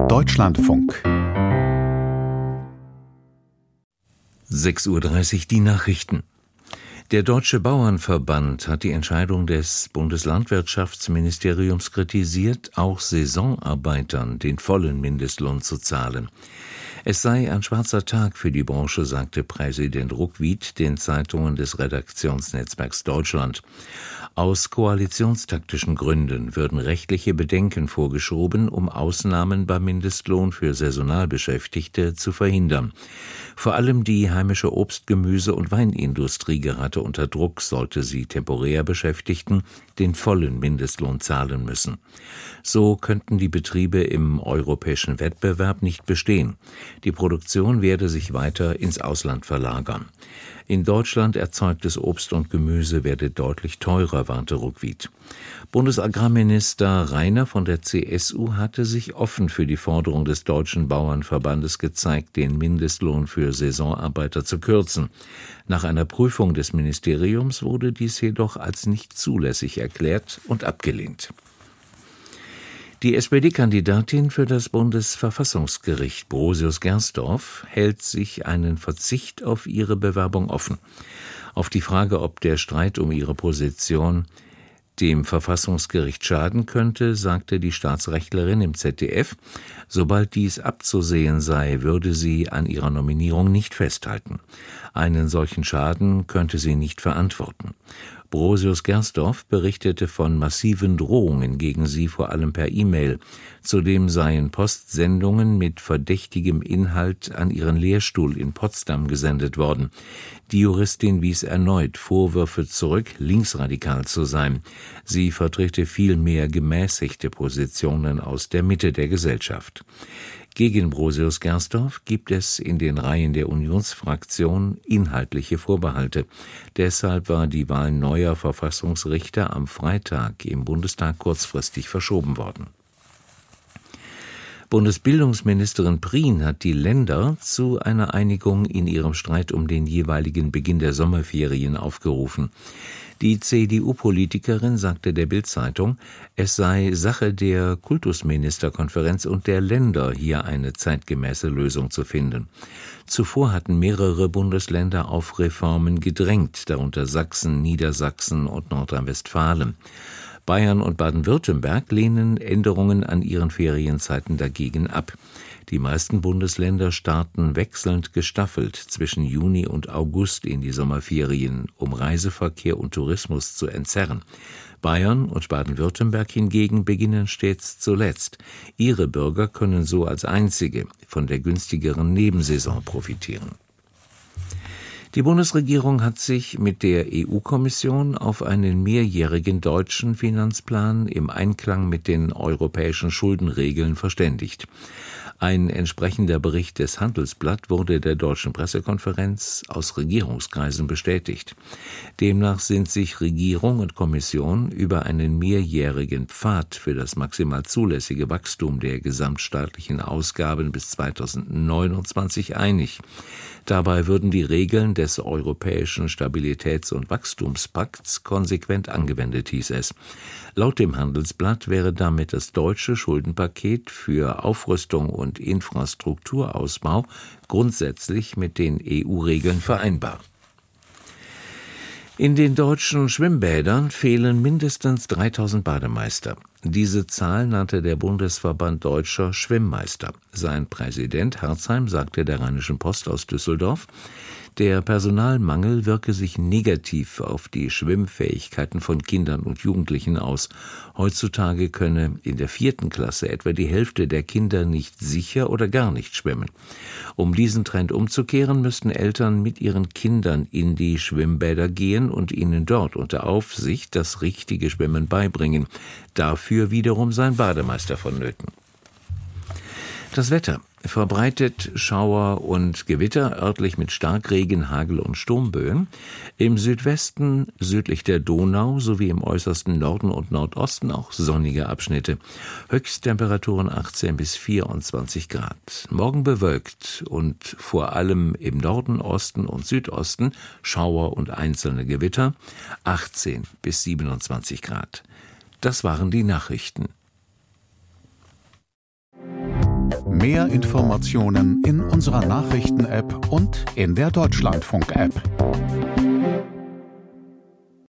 Deutschlandfunk 6:30 Uhr die Nachrichten. Der Deutsche Bauernverband hat die Entscheidung des Bundeslandwirtschaftsministeriums kritisiert, auch Saisonarbeitern den vollen Mindestlohn zu zahlen. Es sei ein schwarzer Tag für die Branche, sagte Präsident Ruckwied den Zeitungen des Redaktionsnetzwerks Deutschland. Aus koalitionstaktischen Gründen würden rechtliche Bedenken vorgeschoben, um Ausnahmen beim Mindestlohn für Saisonalbeschäftigte zu verhindern. Vor allem die heimische Obst-, Gemüse- und Weinindustrie gerate unter Druck, sollte sie temporär Beschäftigten den vollen Mindestlohn zahlen müssen. So könnten die Betriebe im europäischen Wettbewerb nicht bestehen. Die Produktion werde sich weiter ins Ausland verlagern. In Deutschland erzeugtes Obst und Gemüse werde deutlich teurer, warnte Ruckwied. Bundesagrarminister Rainer von der CSU hatte sich offen für die Forderung des Deutschen Bauernverbandes gezeigt, den Mindestlohn für Saisonarbeiter zu kürzen. Nach einer Prüfung des Ministeriums wurde dies jedoch als nicht zulässig erklärt und abgelehnt. Die SPD-Kandidatin für das Bundesverfassungsgericht, Brosius Gersdorf, hält sich einen Verzicht auf ihre Bewerbung offen. Auf die Frage, ob der Streit um ihre Position dem Verfassungsgericht schaden könnte, sagte die Staatsrechtlerin im ZDF, sobald dies abzusehen sei, würde sie an ihrer Nominierung nicht festhalten. Einen solchen Schaden könnte sie nicht verantworten. Brosius Gersdorf berichtete von massiven Drohungen gegen sie, vor allem per E-Mail. Zudem seien Postsendungen mit verdächtigem Inhalt an ihren Lehrstuhl in Potsdam gesendet worden. Die Juristin wies erneut Vorwürfe zurück, linksradikal zu sein. Sie vertrete vielmehr gemäßigte Positionen aus der Mitte der Gesellschaft. Gegen Brosius Gersdorf gibt es in den Reihen der Unionsfraktion inhaltliche Vorbehalte. Deshalb war die Wahl neuer Verfassungsrichter am Freitag im Bundestag kurzfristig verschoben worden. Bundesbildungsministerin Prien hat die Länder zu einer Einigung in ihrem Streit um den jeweiligen Beginn der Sommerferien aufgerufen. Die CDU-Politikerin sagte der Bild-Zeitung, es sei Sache der Kultusministerkonferenz und der Länder, hier eine zeitgemäße Lösung zu finden. Zuvor hatten mehrere Bundesländer auf Reformen gedrängt, darunter Sachsen, Niedersachsen und Nordrhein-Westfalen. Bayern und Baden-Württemberg lehnen Änderungen an ihren Ferienzeiten dagegen ab. Die meisten Bundesländer starten wechselnd gestaffelt zwischen Juni und August in die Sommerferien, um Reiseverkehr und Tourismus zu entzerren. Bayern und Baden-Württemberg hingegen beginnen stets zuletzt. Ihre Bürger können so als einzige von der günstigeren Nebensaison profitieren. Die Bundesregierung hat sich mit der EU-Kommission auf einen mehrjährigen deutschen Finanzplan im Einklang mit den europäischen Schuldenregeln verständigt. Ein entsprechender Bericht des Handelsblatt wurde der Deutschen Pressekonferenz aus Regierungskreisen bestätigt. Demnach sind sich Regierung und Kommission über einen mehrjährigen Pfad für das maximal zulässige Wachstum der gesamtstaatlichen Ausgaben bis 2029 einig. Dabei würden die Regeln des Europäischen Stabilitäts- und Wachstumspakts konsequent angewendet, hieß es. Laut dem Handelsblatt wäre damit das deutsche Schuldenpaket für Aufrüstung und Infrastrukturausbau grundsätzlich mit den EU-Regeln vereinbar. In den deutschen Schwimmbädern fehlen mindestens 3000 Bademeister. Diese Zahl nannte der Bundesverband Deutscher Schwimmmeister. Sein Präsident Herzheim sagte der Rheinischen Post aus Düsseldorf, der Personalmangel wirke sich negativ auf die Schwimmfähigkeiten von Kindern und Jugendlichen aus. Heutzutage könne in der 4. Klasse etwa die Hälfte der Kinder nicht sicher oder gar nicht schwimmen. Um diesen Trend umzukehren, müssten Eltern mit ihren Kindern in die Schwimmbäder gehen und ihnen dort unter Aufsicht das richtige Schwimmen beibringen. Dafür wiederum sein Bademeister vonnöten. Das Wetter verbreitet Schauer und Gewitter, örtlich mit Starkregen, Hagel und Sturmböen. Im Südwesten, südlich der Donau sowie im äußersten Norden und Nordosten auch sonnige Abschnitte. Höchsttemperaturen 18 bis 24 Grad. Morgen bewölkt und vor allem im Norden, Osten und Südosten Schauer und einzelne Gewitter, 18 bis 27 Grad. Das waren die Nachrichten. Mehr Informationen in unserer Nachrichten-App und in der Deutschlandfunk-App.